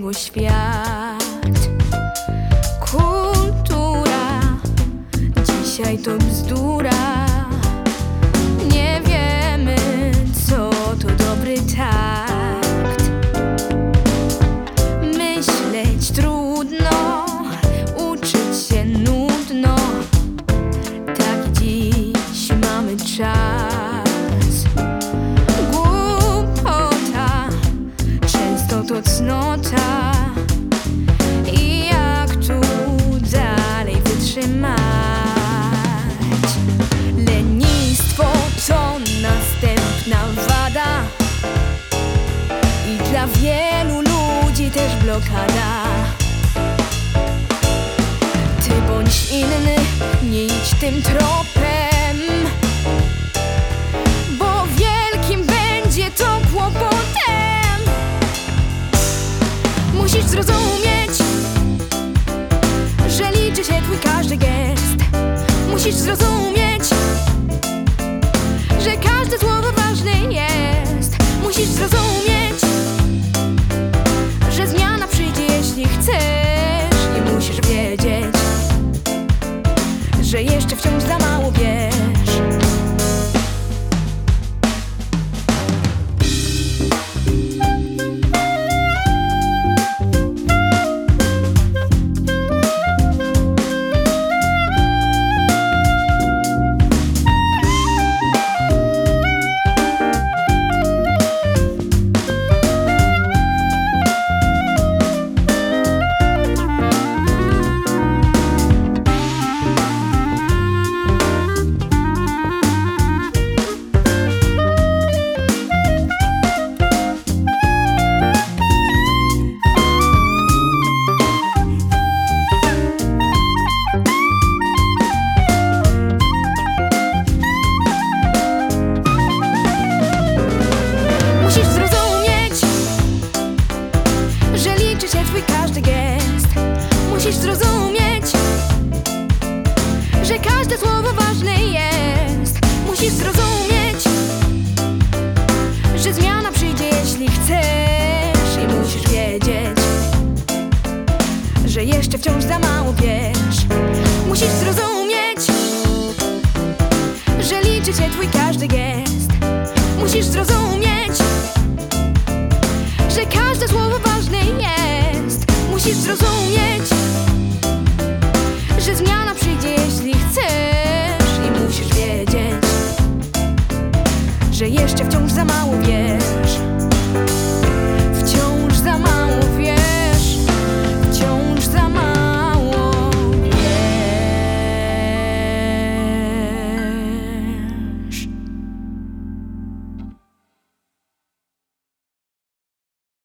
niebo świat. Kultura dzisiaj to bzdura. Nie wiemy, co to dobry takt. Myśleć trudno, uczyć się nudno. Tak dziś mamy czas. Głupota często to cnota. I jak tu dalej wytrzymać? Lenistwo to następna wada i dla wielu ludzi też blokada. Ty bądź inny, nie idź tym tropem, bo wielkim będzie to kłopotem. Musisz zrozumieć, że liczy się twój każdy gest. Musisz zrozumieć, że każde słowo ważne jest. Musisz zrozumieć, że zmiana przyjdzie, jeśli chcesz. I musisz wiedzieć, że jeszcze wciąż za mało wiesz. Musisz zrozumieć, że liczy się twój każdy gest. Musisz zrozumieć, że każde słowo ważne jest. Musisz zrozumieć, że zmiana przyjdzie, jeśli chcesz. I musisz wiedzieć, że jeszcze wciąż za mało wiesz. Musisz zrozumieć, że liczy się twój każdy gest.